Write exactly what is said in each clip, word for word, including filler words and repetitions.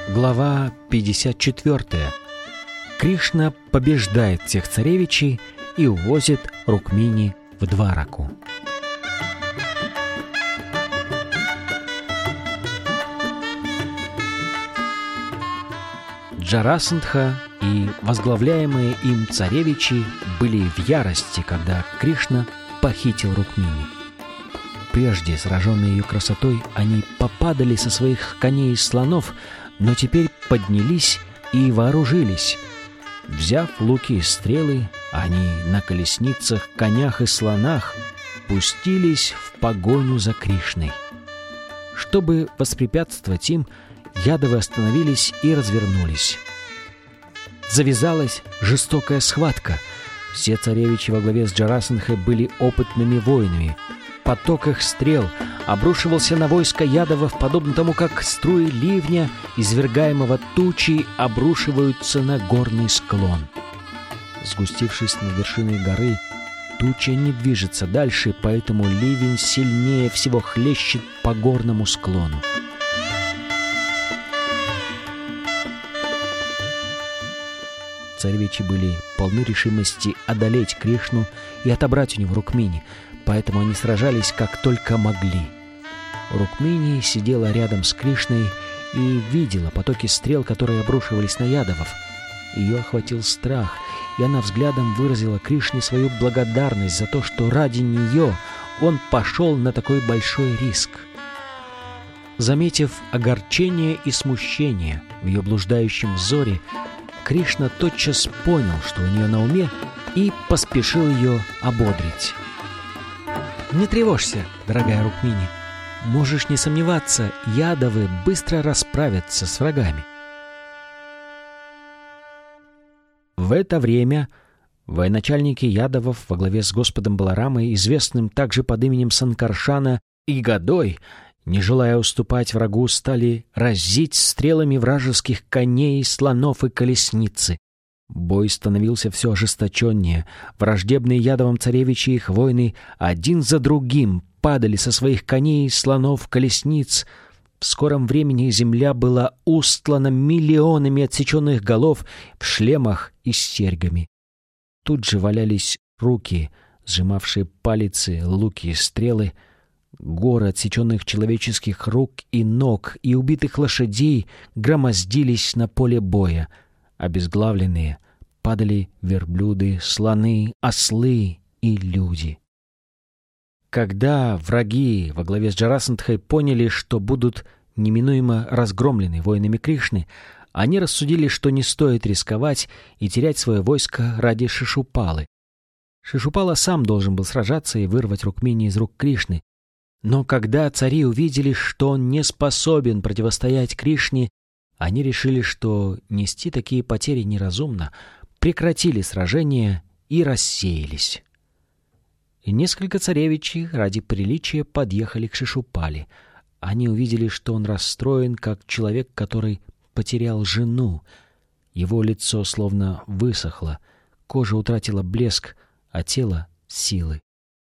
Глава пятьдесят четыре. Кришна побеждает всех царевичей и увозит Рукмини в Двараку. Джарасандха и возглавляемые им царевичи были в ярости, когда Кришна похитил Рукмини. Прежде, сраженные ее красотой, они попадали со своих коней и слонов, но теперь поднялись и вооружились. Взяв луки и стрелы, они на колесницах, конях и слонах пустились в погоню за Кришной. Чтобы воспрепятствовать им, Ядавы остановились и развернулись. Завязалась жестокая схватка. Все царевичи во главе с Джарасандхой были опытными воинами. Поток их стрел обрушивался на войско Ядавов, подобно тому, как струи ливня, извергаемого тучей, обрушиваются на горный склон. Сгустившись над вершиной горы, туча не движется дальше, поэтому ливень сильнее всего хлещет по горному склону. Царевичи были полны решимости одолеть Кришну и отобрать у него Рукмини, поэтому они сражались как только могли. Рукмини сидела рядом с Кришной и видела потоки стрел, которые обрушивались на Ядавов. Ее охватил страх, и она взглядом выразила Кришне свою благодарность за то, что ради нее он пошел на такой большой риск. Заметив огорчение и смущение в ее блуждающем взоре, Кришна тотчас понял, что у нее на уме, и поспешил ее ободрить. «Не тревожься, дорогая Рукмини. Можешь не сомневаться, Ядавы быстро расправятся с врагами». В это время военачальники Ядавов во главе с Господом Баларамой, известным также под именем Санкаршана, и Гадой, не желая уступать врагу, стали разить стрелами вражеских коней, слонов и колесницы. Бой становился все ожесточеннее. Враждебные Ядавам царевичи и их воины один за другим падали со своих коней, слонов, колесниц. В скором времени земля была устлана миллионами отсеченных голов в шлемах и с серьгами. Тут же валялись руки, сжимавшие палицы, луки и стрелы. Горы отсеченных человеческих рук и ног и убитых лошадей громоздились на поле боя. Обезглавленные падали верблюды, слоны, ослы и люди. Когда враги во главе с Джарасандхой поняли, что будут неминуемо разгромлены воинами Кришны, они рассудили, что не стоит рисковать и терять свое войско ради Шишупалы. Шишупала сам должен был сражаться и вырвать Рукмини из рук Кришны. Но когда цари увидели, что он не способен противостоять Кришне, они решили, что нести такие потери неразумно, прекратили сражение и рассеялись. И несколько царевичей ради приличия подъехали к Шишупале. Они увидели, что он расстроен, как человек, который потерял жену. Его лицо словно высохло, кожа утратила блеск, а тело — силы.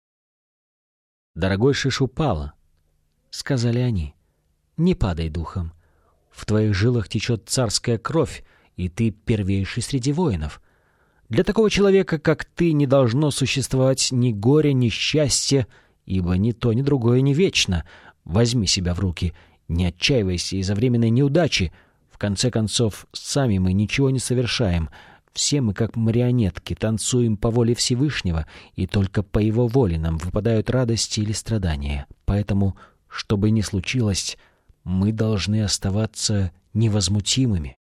«Дорогой Шишупала, — сказали они, — не падай духом. В твоих жилах течет царская кровь, и ты первейший среди воинов. Для такого человека, как ты, не должно существовать ни горя, ни счастья, ибо ни то, ни другое не вечно. Возьми себя в руки, не отчаивайся из-за временной неудачи. В конце концов, сами мы ничего не совершаем. Все мы, как марионетки, танцуем по воле Всевышнего, и только по его воле нам выпадают радости или страдания. Поэтому, что бы ни случилось, мы должны оставаться невозмутимыми».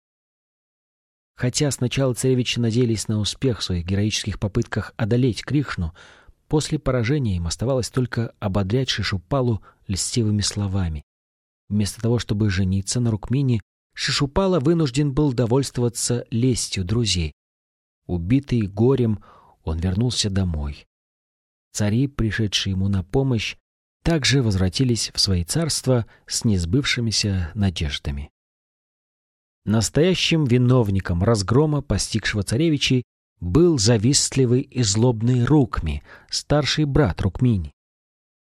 Хотя сначала царевичи надеялись на успех в своих героических попытках одолеть Кришну, после поражения им оставалось только ободрять Шишупалу льстивыми словами. Вместо того, чтобы жениться на Рукмини, Шишупала вынужден был довольствоваться лестью друзей. Убитый горем, он вернулся домой. Цари, пришедшие ему на помощь, также возвратились в свои царства с несбывшимися надеждами. Настоящим виновником разгрома, постигшего царевичей, был завистливый и злобный Рукми, старший брат Рукмини.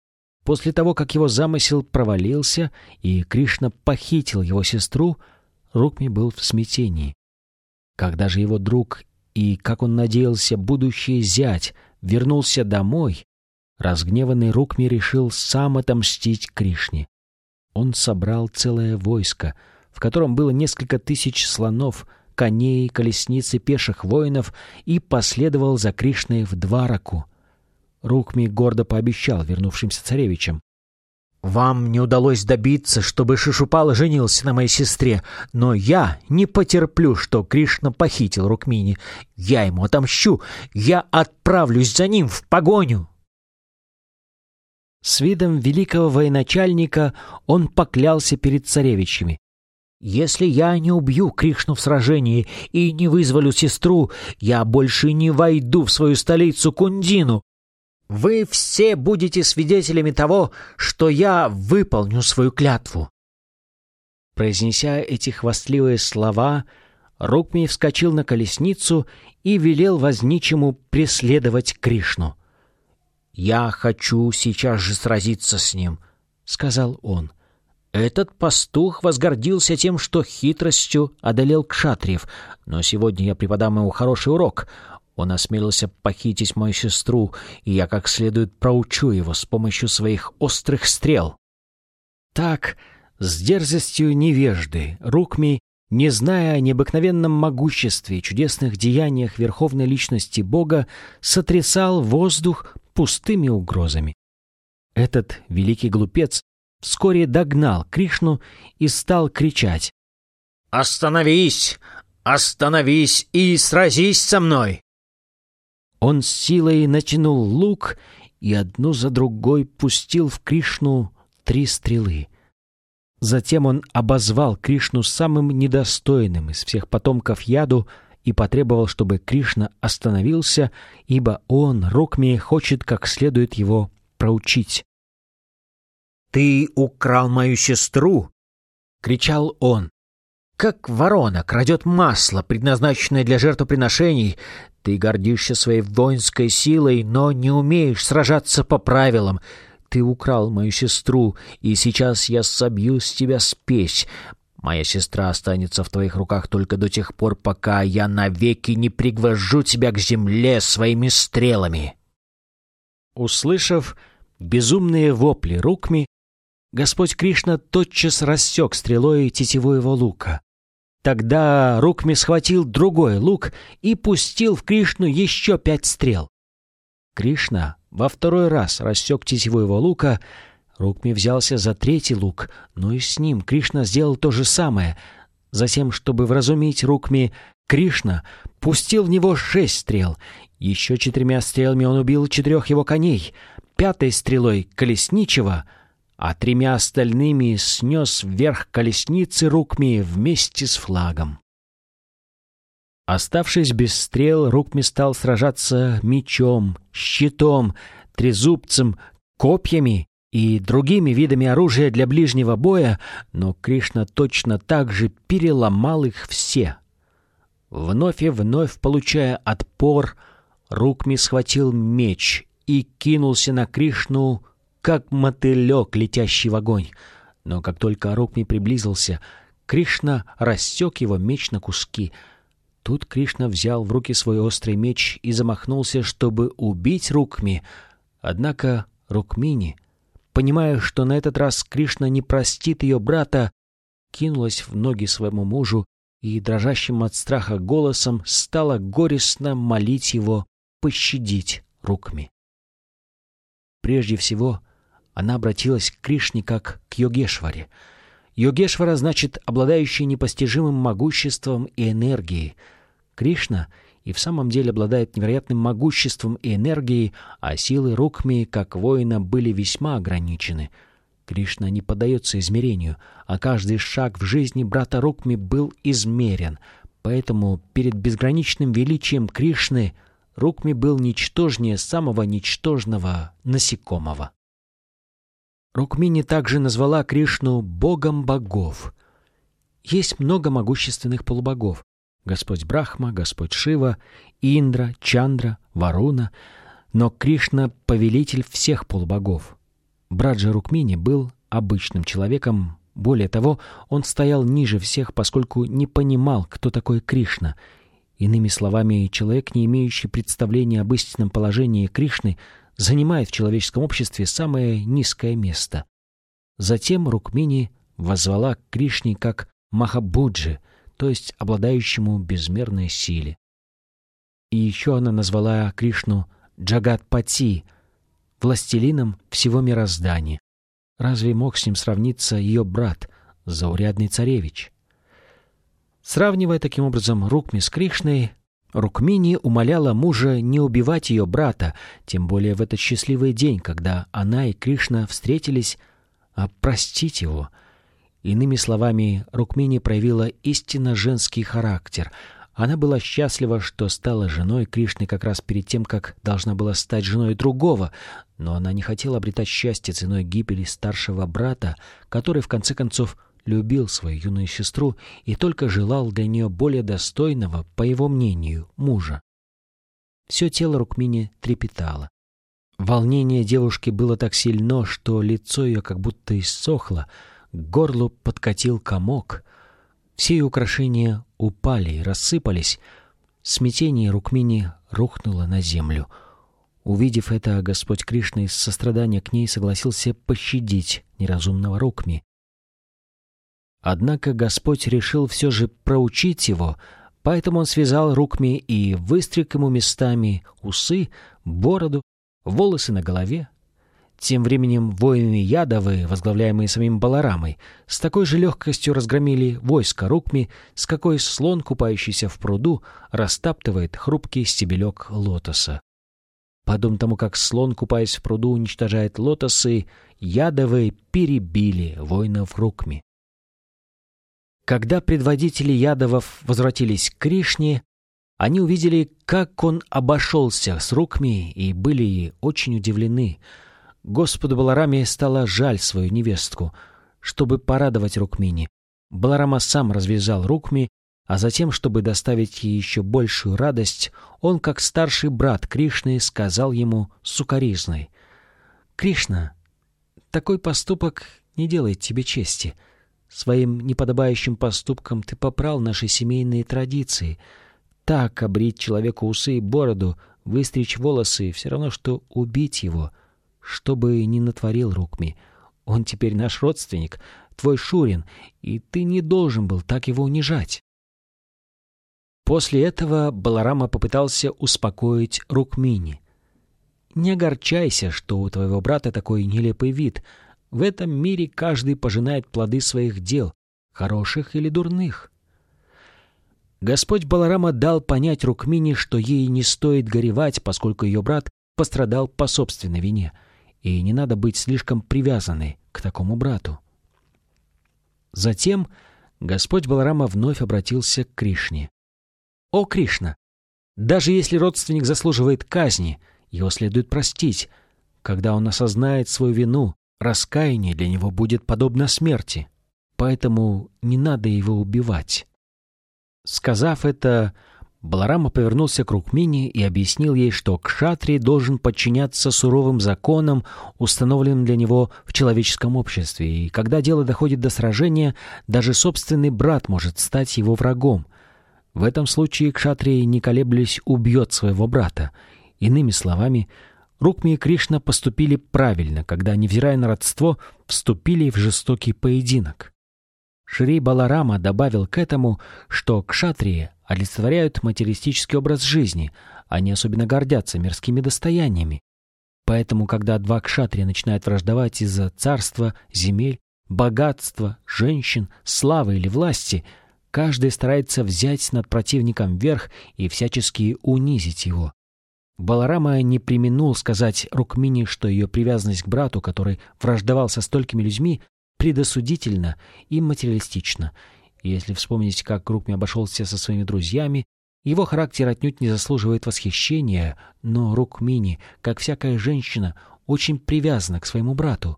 После того, как его замысел провалился и Кришна похитил его сестру, Рукми был в смятении. Когда же его друг и, как он надеялся, будущий зять вернулся домой, разгневанный Рукми решил сам отомстить Кришне. Он собрал целое войско, в котором было несколько тысяч слонов, коней, колесниц и пеших воинов, и последовал за Кришной в Двараку. Рукми гордо пообещал вернувшимся царевичам: «Вам не удалось добиться, чтобы Шишупала женился на моей сестре, но я не потерплю, что Кришна похитил Рукмини. Я ему отомщу, я отправлюсь за ним в погоню». С видом великого военачальника он поклялся перед царевичами: «Если я не убью Кришну в сражении и не вызволю сестру, я больше не войду в свою столицу Кундину. Вы все будете свидетелями того, что я выполню свою клятву». Произнеся эти хвастливые слова, Рукми вскочил на колесницу и велел возничему преследовать Кришну. «Я хочу сейчас же сразиться с ним», — сказал он. Этот пастух возгордился тем, что хитростью одолел кшатриев, но сегодня я преподам ему хороший урок. Он осмелился похитить мою сестру, и я как следует проучу его с помощью своих острых стрел. Так, с дерзостью невежды, Рукми, не зная о необыкновенном могуществе и чудесных деяниях верховной личности Бога, сотрясал воздух пустыми угрозами. Этот великий глупец вскоре догнал Кришну и стал кричать: «Остановись! Остановись и сразись со мной!» Он с силой натянул лук и одну за другой пустил в Кришну три стрелы. Затем он обозвал Кришну самым недостойным из всех потомков Яду и потребовал, чтобы Кришна остановился, ибо он, Рукми, хочет как следует его проучить. «Ты украл мою сестру!» — кричал он. «Как ворона крадет масло, предназначенное для жертвоприношений. Ты гордишься своей воинской силой, но не умеешь сражаться по правилам. Ты украл мою сестру, и сейчас я собью с тебя спесь. Моя сестра останется в твоих руках только до тех пор, пока я навеки не пригвожу тебя к земле своими стрелами». Услышав безумные вопли Рукми, Господь Кришна тотчас рассек стрелой тетиву его лука. Тогда Рукми схватил другой лук и пустил в Кришну еще пять стрел. Кришна во второй раз рассек тетиву его лука. Рукми взялся за третий лук, но и с ним Кришна сделал то же самое. Затем, чтобы вразумить Рукми, Кришна пустил в него шесть стрел. Еще четырьмя стрелами он убил четырех его коней, пятой стрелой — колесничего, а тремя остальными снес вверх колесницы Рукми вместе с флагом. Оставшись без стрел, Рукми стал сражаться мечом, щитом, трезубцем, копьями и другими видами оружия для ближнего боя, но Кришна точно так же переломал их все. Вновь и вновь получая отпор, Рукми схватил меч и кинулся на Кришну, как мотылек, летящий в огонь. Но как только Рукми приблизился, Кришна рассек его меч на куски. Тут Кришна взял в руки свой острый меч и замахнулся, чтобы убить Рукми. Однако Рукмини, понимая, что на этот раз Кришна не простит ее брата, кинулась в ноги своему мужу и дрожащим от страха голосом стала горестно молить его пощадить Рукми. Прежде всего, она обратилась к Кришне как к Йогешваре. Йогешвара значит «обладающий непостижимым могуществом и энергией». Кришна и в самом деле обладает невероятным могуществом и энергией, а силы Рукми, как воина, были весьма ограничены. Кришна не поддается измерению, а каждый шаг в жизни брата Рукми был измерен. Поэтому перед безграничным величием Кришны Рукми был ничтожнее самого ничтожного насекомого. Рукмини также назвала Кришну богом богов. Есть много могущественных полубогов: Господь Брахма, Господь Шива, Индра, Чандра, Варуна, но Кришна — повелитель всех полубогов. Брат же Рукмини был обычным человеком, Более того, он стоял ниже всех, поскольку не понимал, кто такой Кришна. Иными словами, человек, не имеющий представления об истинном положении Кришны, занимает в человеческом обществе самое низкое место. Затем Рукмини воззвала к Кришне как Махабуджи, то есть обладающему безмерной силе. И еще она назвала Кришну Джагатпати, властелином всего мироздания. Разве мог с ним сравниться ее брат, заурядный царевич? Сравнивая таким образом Рукми с Кришной, Рукмини умоляла мужа не убивать ее брата, тем более в этот счастливый день, когда она и Кришна встретились, а простить его. Иными словами, Рукмини проявила истинно женский характер. Она была счастлива, что стала женой Кришны как раз перед тем, как должна была стать женой другого, но она не хотела обретать счастье ценой гибели старшего брата, который, в конце концов, любил свою юную сестру и только желал для нее более достойного, по его мнению, мужа. Все тело Рукмини трепетало. Волнение девушки было так сильно, что лицо ее как будто иссохло, к горлу подкатил комок. Все ее украшения упали и рассыпались. В смятении Рукмини рухнула на землю. Увидев это, Господь Кришна из сострадания к ней согласился пощадить неразумного Рукми. Однако Господь решил все же проучить его, поэтому он связал Рукми и выстриг ему местами усы, бороду, волосы на голове. Тем временем воины Ядавы, возглавляемые самим Баларамой, с такой же легкостью разгромили войско Рукми, с какой слон, купающийся в пруду, растаптывает хрупкий стебелек лотоса. Подобно тому, как слон, купаясь в пруду, уничтожает лотосы, Ядавы перебили воинов Рукми. Когда предводители Ядавов возвратились к Кришне, они увидели, как он обошелся с Рукми, и были очень удивлены. Господу Балараме стало жаль свою невестку. Чтобы порадовать Рукмини, Баларама сам развязал Рукми, а затем, чтобы доставить ей еще большую радость, он, как старший брат Кришны, сказал ему сукаризной: «Кришна, такой поступок не делает тебе чести. Своим неподобающим поступком ты попрал наши семейные традиции. Так обрить человеку усы и бороду, выстричь волосы — все равно, что убить его. Что бы ни натворил Рукми, он теперь наш родственник, твой Шурин, и ты не должен был так его унижать». После этого Баларама попытался успокоить Рукмини. «Не огорчайся, что у твоего брата такой нелепый вид. В этом мире каждый пожинает плоды своих дел, хороших или дурных». Господь Баларама дал понять Рукмини, что ей не стоит горевать, поскольку ее брат пострадал по собственной вине, и не надо быть слишком привязанной к такому брату. Затем Господь Баларама вновь обратился к Кришне. «О, Кришна! Даже если родственник заслуживает казни, его следует простить. Когда он осознает свою вину, раскаяние для него будет подобно смерти, поэтому не надо его убивать». Сказав это, Баларама повернулся к Рукмини и объяснил ей, что кшатрий должен подчиняться суровым законам, установленным для него в человеческом обществе, и когда дело доходит до сражения, даже собственный брат может стать его врагом. В этом случае кшатрий, не колеблясь, убьет своего брата. Иными словами, Рукми и Кришна поступили правильно, когда, невзирая на родство, вступили в жестокий поединок. Шри Баларама добавил к этому, что кшатрии олицетворяют материалистический образ жизни, они особенно гордятся мирскими достояниями. Поэтому, когда два кшатрия начинают враждовать из-за царства, земель, богатства, женщин, славы или власти, каждый старается взять над противником верх и всячески унизить его. Баларама не преминул сказать Рукмини, что ее привязанность к брату, который враждовал со столькими людьми, предосудительно и материалистично. Если вспомнить, как Рукми обошелся со своими друзьями, его характер отнюдь не заслуживает восхищения, но Рукмини, как всякая женщина, очень привязана к своему брату.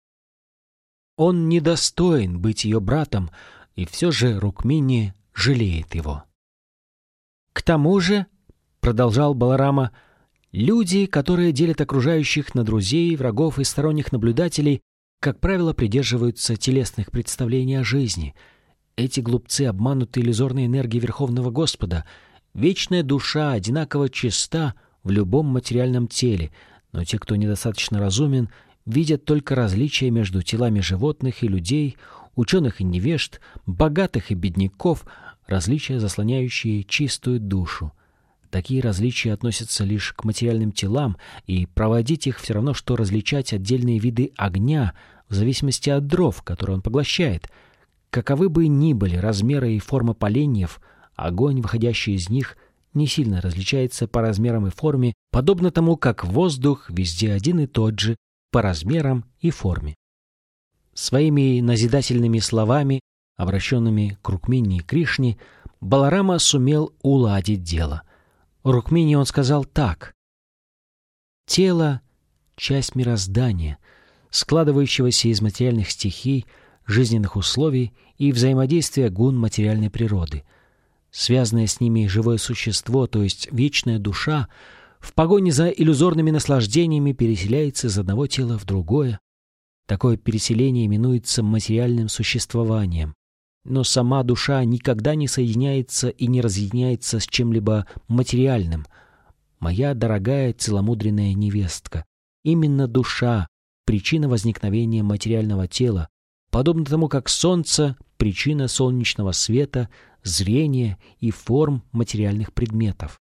Он недостоин быть ее братом, и все же Рукмини жалеет его. «К тому же, — продолжал Баларама, — люди, которые делят окружающих на друзей, врагов и сторонних наблюдателей, как правило, придерживаются телесных представлений о жизни. Эти глупцы обмануты иллюзорной энергией Верховного Господа. Вечная душа одинаково чиста в любом материальном теле, но те, кто недостаточно разумен, видят только различия между телами животных и людей, ученых и невежд, богатых и бедняков, различия, заслоняющие чистую душу. Такие различия относятся лишь к материальным телам, и проводить их все равно, что различать отдельные виды огня в зависимости от дров, которые он поглощает. Каковы бы ни были размеры и форма поленьев, огонь, выходящий из них, не сильно различается по размерам и форме, подобно тому, как воздух везде один и тот же по размерам и форме. Своими назидательными словами, обращенными к Рукмини и Кришне, Баларама сумел уладить дело. Рукмини он сказал так: «Тело — часть мироздания, складывающегося из материальных стихий, жизненных условий и взаимодействия гун материальной природы. Связанное с ними живое существо, то есть вечная душа, в погоне за иллюзорными наслаждениями переселяется из одного тела в другое. Такое переселение именуется материальным существованием. Но сама душа никогда не соединяется и не разъединяется с чем-либо материальным. Моя дорогая целомудренная невестка, именно душа — причина возникновения материального тела, подобно тому, как солнце — причина солнечного света, зрения и форм материальных предметов.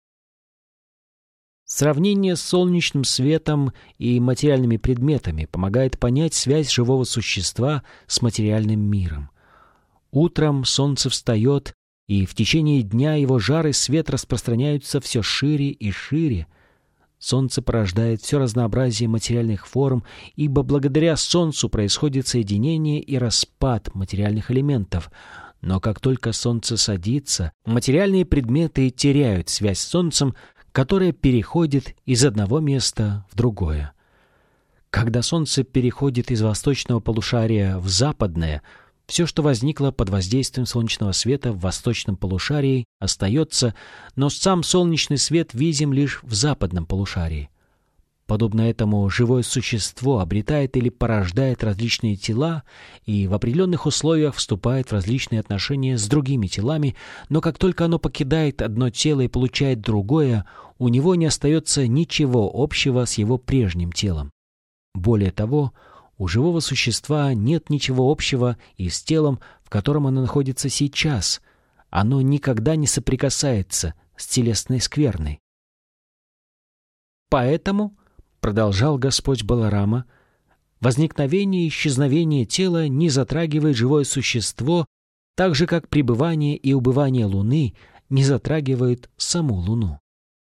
Сравнение с солнечным светом и материальными предметами помогает понять связь живого существа с материальным миром. Утром солнце встает, и в течение дня его жар и свет распространяются все шире и шире. Солнце порождает все разнообразие материальных форм, ибо благодаря солнцу происходит соединение и распад материальных элементов. Но как только солнце садится, материальные предметы теряют связь с солнцем, которая переходит из одного места в другое. Когда солнце переходит из восточного полушария в западное, все, что возникло под воздействием солнечного света в восточном полушарии, остается, но сам солнечный свет видим лишь в западном полушарии. Подобно этому, живое существо обретает или порождает различные тела и в определенных условиях вступает в различные отношения с другими телами, но как только оно покидает одно тело и получает другое, у него не остается ничего общего с его прежним телом. Более того, у живого существа нет ничего общего и с телом, в котором оно находится сейчас. Оно никогда не соприкасается с телесной скверной. Поэтому, продолжал Господь Баларама, возникновение и исчезновение тела не затрагивает живое существо, так же, как пребывание и убывание Луны не затрагивает саму Луну.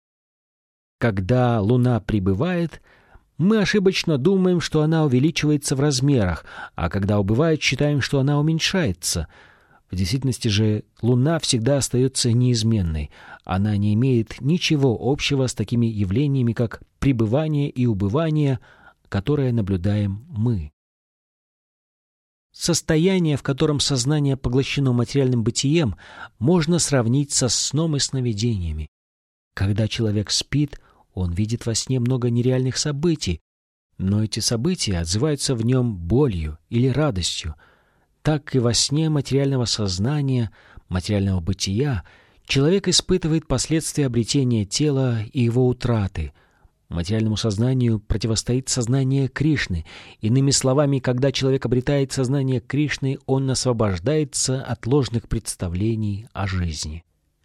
Когда Луна прибывает, мы ошибочно думаем, что она увеличивается в размерах, а когда убывает, считаем, что она уменьшается. В действительности же Луна всегда остается неизменной. Она не имеет ничего общего с такими явлениями, как пребывание и убывание, которые наблюдаем мы. Состояние, в котором сознание поглощено материальным бытием, можно сравнить со сном и сновидениями. Когда человек спит, он видит во сне много нереальных событий, но эти события отзываются в нем болью или радостью. Так и во сне материального сознания, материального бытия человек испытывает последствия обретения тела и его утраты. Материальному сознанию противостоит сознание Кришны. Иными словами, когда человек обретает сознание Кришны, он освобождается от ложных представлений о жизни.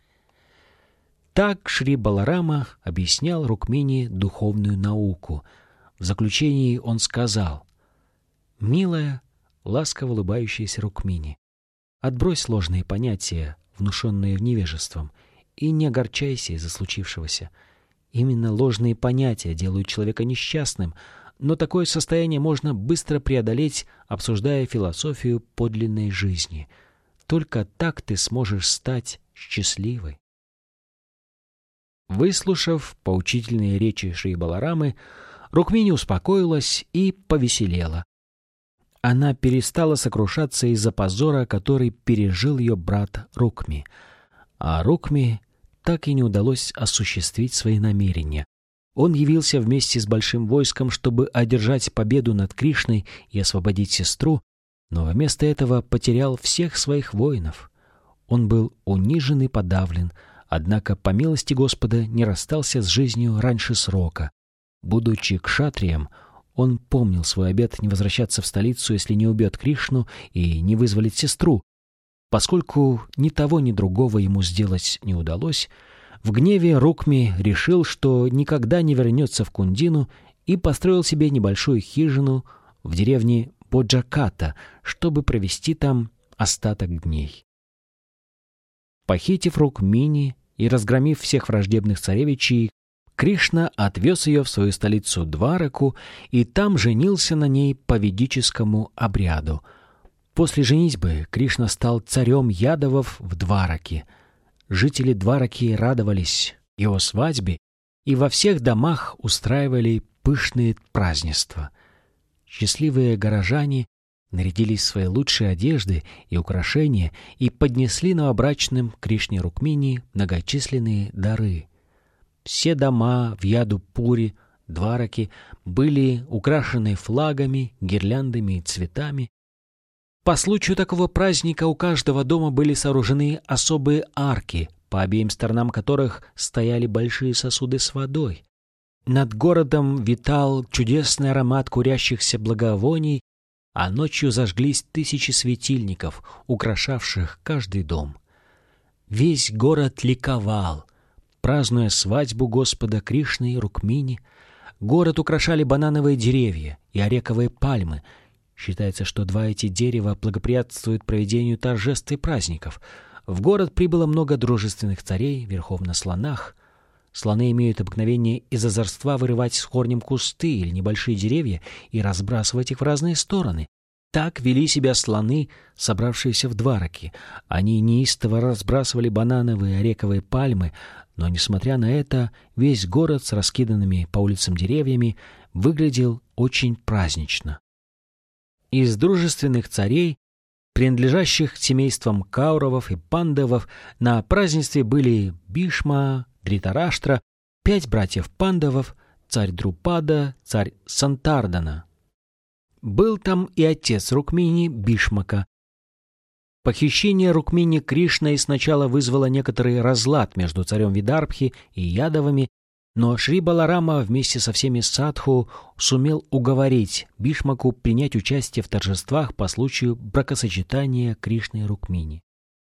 Так Шри Баларама объяснял Рукмини духовную науку. В заключении он сказал: «Милая, ласково улыбающаяся Рукмини, отбрось ложные понятия, внушенные невежеством, и не огорчайся из-за случившегося. Именно ложные понятия делают человека несчастным, но такое состояние можно быстро преодолеть, обсуждая философию подлинной жизни. Только так ты сможешь стать счастливой». Выслушав поучительные речи Шри Баларамы, Рукмини успокоилась и повеселела. Она перестала сокрушаться из-за позора, который пережил ее брат Рукми. А Рукми так и не удалось осуществить свои намерения. Он явился вместе с большим войском, чтобы одержать победу над Кришной и освободить сестру, но вместо этого потерял всех своих воинов. Он был унижен и подавлен, однако, по милости Господа, не расстался с жизнью раньше срока. Будучи кшатрием, он помнил свой обет не возвращаться в столицу, если не убьет Кришну и не вызволит сестру. Поскольку ни того, ни другого ему сделать не удалось, в гневе Рукми решил, что никогда не вернется в Кундину, и построил себе небольшую хижину в деревне Боджаката, чтобы провести там остаток дней. Похитив Рукмини и разгромив всех враждебных царевичей, Кришна отвез ее в свою столицу Двараку и там женился на ней по ведическому обряду. После женитьбы Кришна стал царем ядовов в Двараке. Жители Двараки радовались его свадьбе и во всех домах устраивали пышные празднества. Счастливые горожане нарядились в свои лучшие одежды и украшения и поднесли новобрачным Кришне Рукмини многочисленные дары. Все дома в Яду-Пури, Двараке были украшены флагами, гирляндами и цветами. По случаю такого праздника у каждого дома были сооружены особые арки, по обеим сторонам которых стояли большие сосуды с водой. Над городом витал чудесный аромат курящихся благовоний, а ночью зажглись тысячи светильников, украшавших каждый дом. Весь город ликовал, празднуя свадьбу Господа Кришны и Рукмини. Город украшали банановые деревья и орековые пальмы. Считается, что два эти дерева благоприятствуют проведению торжеств и праздников. В город прибыло много дружественных царей верхом на слонах. Слоны имеют обыкновение из озорства вырывать с корнем кусты или небольшие деревья и разбрасывать их в разные стороны. Так вели себя слоны, собравшиеся в Двараке. Они неистово разбрасывали банановые и орековые пальмы, но, несмотря на это, весь город с раскиданными по улицам деревьями выглядел очень празднично. Из дружественных царей, принадлежащих семействам Кауравов и Пандавов, на празднестве были Бишма, Дритараштра, пять братьев Пандавов, царь Друпада, царь Сантардана. Был там и отец Рукмини, Бишмака. Похищение Рукмини Кришной сначала вызвало некоторый разлад между царем Видарбхи и Ядавами, но Шри Баларама вместе со всеми садху сумел уговорить Бишмаку принять участие в торжествах по случаю бракосочетания Кришны и Рукмини.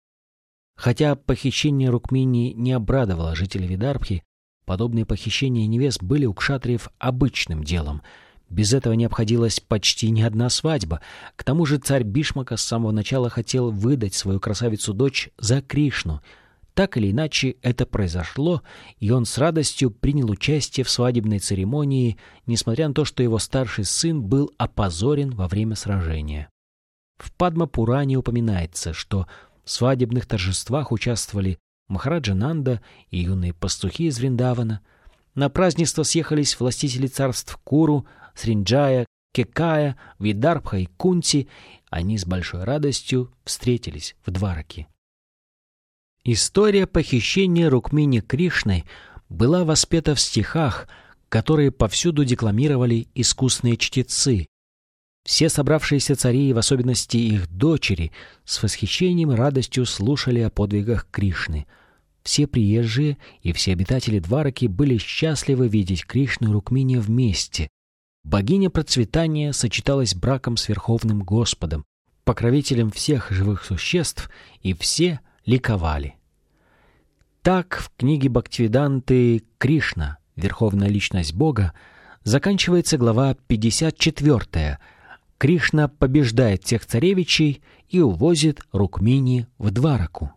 Хотя похищение Рукмини не обрадовало жителей Видарбхи, подобные похищения невест были у кшатриев обычным делом. Без этого не обходилась почти ни одна свадьба. К тому же царь Бишмака с самого начала хотел выдать свою красавицу-дочь за Кришну. Так или иначе, это произошло, и он с радостью принял участие в свадебной церемонии, несмотря на то, что его старший сын был опозорен во время сражения. В Падма-Пуране упоминается, что в свадебных торжествах участвовали Махараджа Нанда и юные пастухи из Вриндавана. На празднество съехались властители царств Куру, Сринджая, Кекая, Видарбха и Кунти. Они с большой радостью встретились в Двараке. История похищения Рукмини Кришной была воспета в стихах, которые повсюду декламировали искусные чтецы. Все собравшиеся цари, в особенности их дочери, с восхищением и радостью слушали о подвигах Кришны. Все приезжие и все обитатели Двараки были счастливы видеть Кришну и Рукмини вместе. Богиня процветания сочеталась браком с Верховным Господом, покровителем всех живых существ, и все ликовали. Так в книге Бхактивиданты «Кришна. Верховная личность Бога» заканчивается глава пятьдесят четвёртая. Кришна побеждает всех царевичей и увозит Рукмини в Двараку.